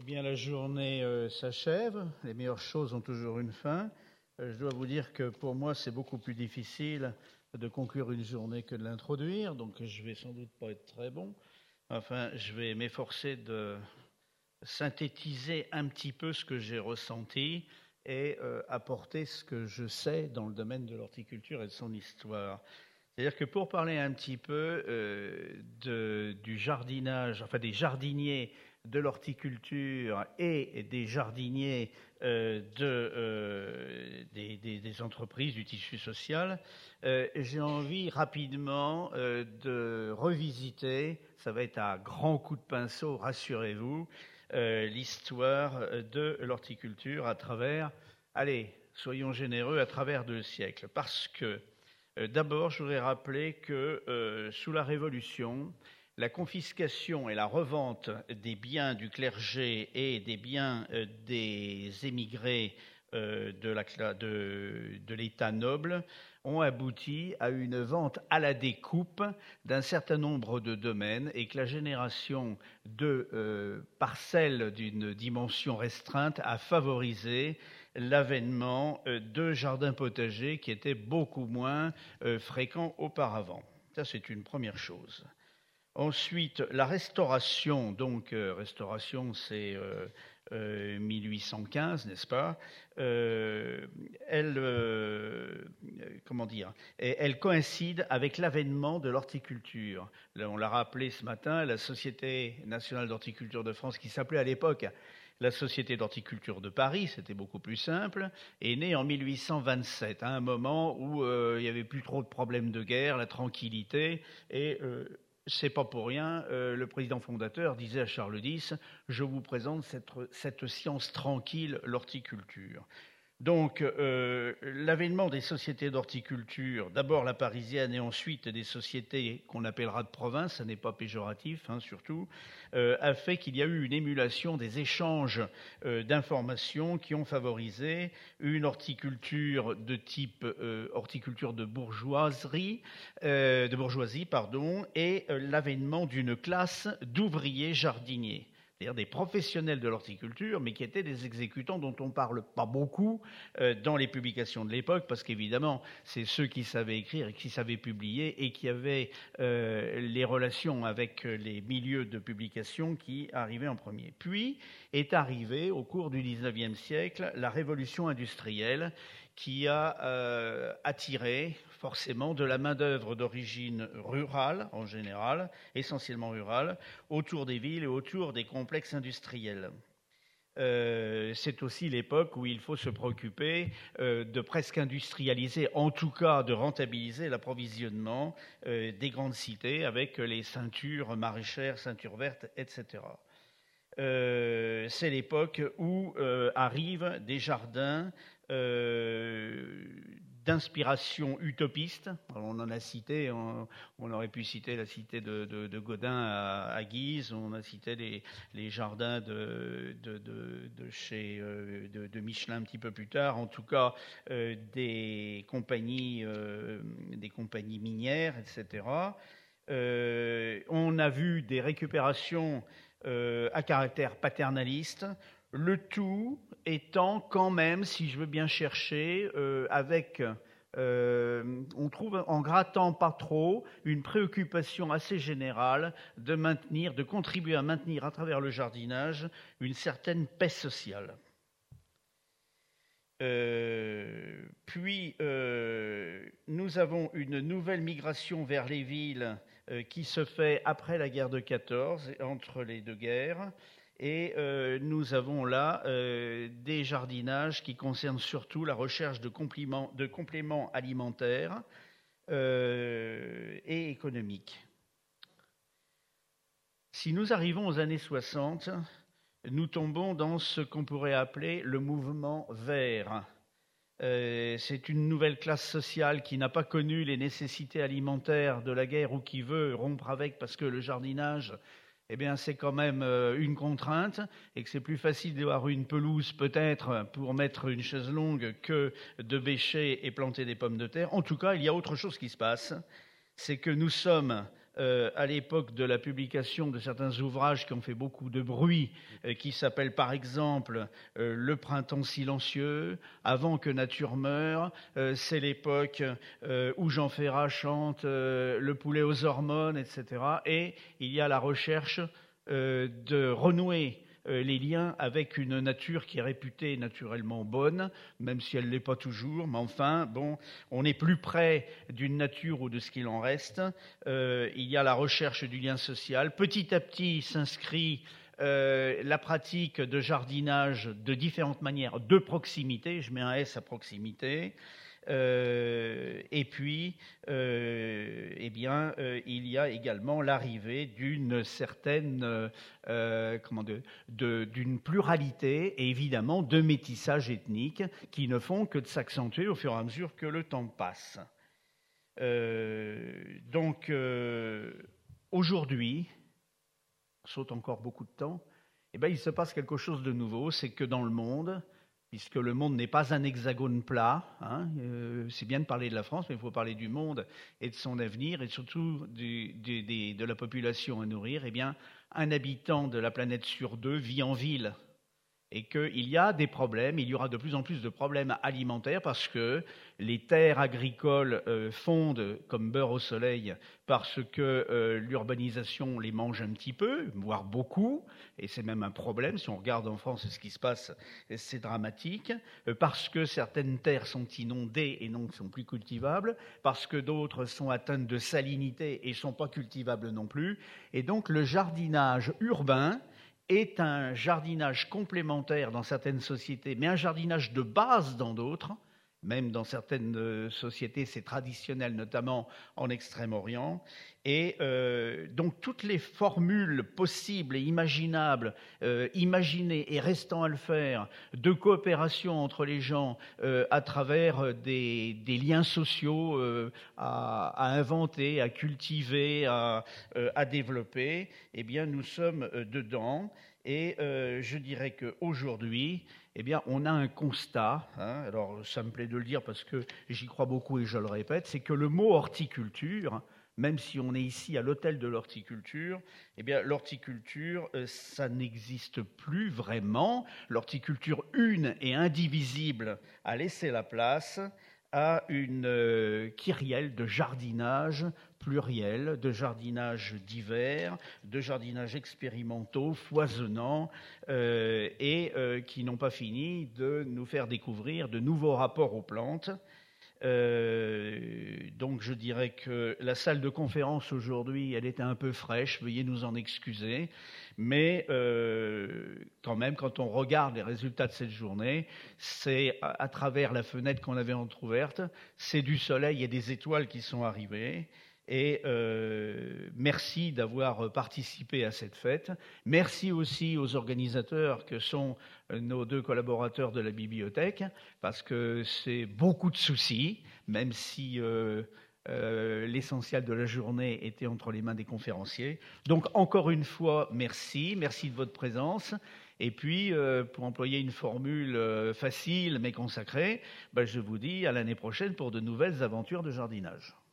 Eh bien, la journée s'achève. Les meilleures choses ont toujours une fin. Je dois vous dire que pour moi, c'est beaucoup plus difficile de conclure une journée que de l'introduire. Donc, je vais sans doute pas être très bon. Enfin, je vais m'efforcer de synthétiser un petit peu ce que j'ai ressenti et apporter ce que je sais dans le domaine de l'horticulture et de son histoire. C'est-à-dire que pour parler un petit peu du jardinage, enfin des jardiniers de l'horticulture et des jardiniers des entreprises du tissu social, j'ai envie rapidement de revisiter, ça va être à grands coups de pinceau, rassurez-vous, l'histoire de l'horticulture à travers, allez, soyons généreux, à travers 2 siècles. Parce que d'abord, je voudrais rappeler que sous la Révolution, la confiscation et la revente des biens du clergé et des biens des émigrés de l'État noble ont abouti à une vente à la découpe d'un certain nombre de domaines et que la génération de parcelles d'une dimension restreinte a favorisé l'avènement de jardins potagers qui étaient beaucoup moins fréquents auparavant. Ça, c'est une première chose. Ensuite, la restauration, donc restauration, c'est 1815, n'est-ce pas? Elle coïncide avec l'avènement de l'horticulture. Là, on l'a rappelé ce matin, la Société nationale d'horticulture de France, qui s'appelait à l'époque la Société d'horticulture de Paris, c'était beaucoup plus simple, est née en 1827, à un moment où il n'y avait plus trop de problèmes de guerre, la tranquillité, et c'est pas pour rien, le président fondateur disait à Charles X, je vous présente cette science tranquille, l'horticulture. Donc, l'avènement des sociétés d'horticulture, d'abord la parisienne et ensuite des sociétés qu'on appellera de province, ça n'est pas péjoratif, hein, surtout, a fait qu'il y a eu une émulation des échanges d'informations qui ont favorisé une horticulture de type horticulture de bourgeoisie, et l'avènement d'une classe d'ouvriers jardiniers. C'est-à-dire des professionnels de l'horticulture, mais qui étaient des exécutants dont on ne parle pas beaucoup dans les publications de l'époque, parce qu'évidemment, c'est ceux qui savaient écrire et qui savaient publier et qui avaient les relations avec les milieux de publication qui arrivaient en premier. Puis est arrivée, au cours du XIXe siècle, la révolution industrielle qui a attiré forcément de la main-d'œuvre d'origine rurale, en général, essentiellement rurale, autour des villes et autour des complexes industriels. C'est aussi l'époque où il faut se préoccuper de presque industrialiser, en tout cas de rentabiliser l'approvisionnement des grandes cités avec les ceintures maraîchères, ceintures vertes, etc. C'est l'époque où arrivent des jardins d'inspiration utopiste. Alors on en a cité, on aurait pu citer la cité de Gaudin à Guise, on a cité les jardins de Michelin un petit peu plus tard, en tout cas des compagnies minières, etc. On a vu des récupérations à caractère paternaliste, le tout étant quand même, si je veux bien chercher, on trouve en grattant pas trop, une préoccupation assez générale de contribuer à maintenir à travers le jardinage une certaine paix sociale. Puis nous avons une nouvelle migration vers les villes qui se fait après la guerre de 14, entre les deux guerres. Et nous avons là des jardinages qui concernent surtout la recherche de compléments alimentaires et économiques. Si nous arrivons aux années 60, nous tombons dans ce qu'on pourrait appeler le mouvement vert. C'est une nouvelle classe sociale qui n'a pas connu les nécessités alimentaires de la guerre ou qui veut rompre avec parce que le jardinage, eh bien, c'est quand même une contrainte et que c'est plus facile d'avoir une pelouse peut-être pour mettre une chaise longue que de bêcher et planter des pommes de terre. En tout cas, il y a autre chose qui se passe, c'est que nous sommes à l'époque de la publication de certains ouvrages qui ont fait beaucoup de bruit, qui s'appellent par exemple Le printemps silencieux, Avant que nature meure, c'est l'époque où Jean Ferrat chante Le poulet aux hormones, etc. Et il y a la recherche de renouer les liens avec une nature qui est réputée naturellement bonne, même si elle ne l'est pas toujours, mais enfin, bon, on est plus près d'une nature ou de ce qu'il en reste. Il y a la recherche du lien social. Petit à petit s'inscrit la pratique de jardinage de différentes manières, de proximité, je mets un S à proximité, et puis, il y a également l'arrivée d'une certaine, d'une pluralité et évidemment de métissage ethnique qui ne font que de s'accentuer au fur et à mesure que le temps passe. Aujourd'hui, on saute encore beaucoup de temps, il se passe quelque chose de nouveau, c'est que dans le monde, puisque le monde n'est pas un hexagone plat, c'est bien de parler de la France, mais il faut parler du monde et de son avenir, et surtout de la population à nourrir, un habitant de la planète sur 2 vit en ville. Et qu'il y a des problèmes, il y aura de plus en plus de problèmes alimentaires parce que les terres agricoles fondent comme beurre au soleil parce que l'urbanisation les mange un petit peu, voire beaucoup, et c'est même un problème. Si on regarde en France ce qui se passe, c'est dramatique, parce que certaines terres sont inondées et donc ne sont plus cultivables, parce que d'autres sont atteintes de salinité et ne sont pas cultivables non plus. Et donc le jardinage urbain est un jardinage complémentaire dans certaines sociétés, mais un jardinage de base dans d'autres. Même dans certaines sociétés, c'est traditionnel, notamment en Extrême-Orient. Et donc toutes les formules possibles et imaginables, imaginées et restant à le faire, de coopération entre les gens à travers des liens sociaux à inventer, à cultiver, à développer, nous sommes dedans. Et je dirais qu'aujourd'hui, on a un constat, alors ça me plaît de le dire parce que j'y crois beaucoup et je le répète, c'est que le mot horticulture, même si on est ici à l'hôtel de l'horticulture, l'horticulture, ça n'existe plus vraiment. L'horticulture une et indivisible a laissé la place à une kyrielle de jardinage pluriel, de jardinage divers, de jardinage expérimentaux, foisonnants, qui n'ont pas fini de nous faire découvrir de nouveaux rapports aux plantes. Donc je dirais que la salle de conférence aujourd'hui, elle était un peu fraîche, veuillez nous en excuser, mais quand même, quand on regarde les résultats de cette journée, c'est à travers la fenêtre qu'on avait entrouverte, c'est du soleil et des étoiles qui sont arrivées. Et merci d'avoir participé à cette fête. Merci aussi aux organisateurs que sont nos 2 collaborateurs de la bibliothèque, parce que c'est beaucoup de soucis, même si l'essentiel de la journée était entre les mains des conférenciers. Donc encore une fois, merci de votre présence. Et puis, pour employer une formule facile mais consacrée, je vous dis à l'année prochaine pour de nouvelles aventures de jardinage.